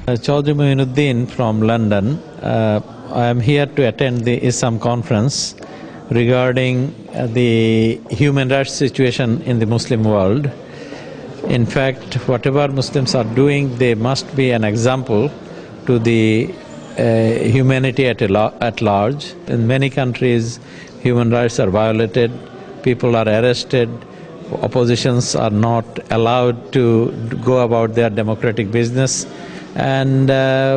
Chaudhry Moinuddin from London. I am here to attend the ISAM conference regarding the human rights situation in the Muslim world. In fact, whatever Muslims are doing, they must be an example to the humanity at large. In many countries, human rights are violated, people are arrested, oppositions are not allowed to go about their democratic business, and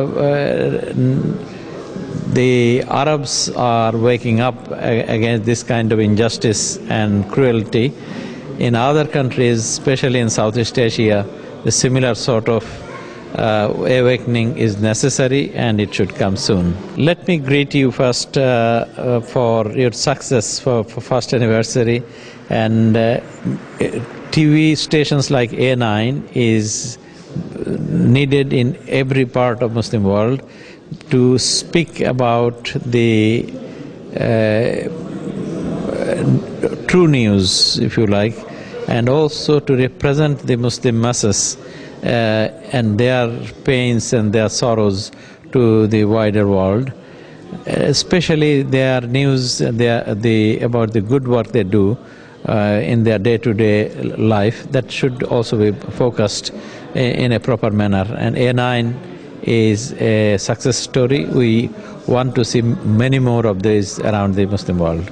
the Arabs are waking up against this kind of injustice and cruelty. In other countries, especially in Southeast Asia, a similar sort of awakening is necessary, and it should come soon. Let me greet you first for your success for first anniversary, and TV stations like A9 is needed in every part of Muslim world to speak about the true news, if you like, and also to represent the Muslim masses and their pains and their sorrows to the wider world, especially their news about the good work they do in their day-to-day life. That should also be focused in a proper manner, and A9 is a success story. We want to see many more of these around the Muslim world.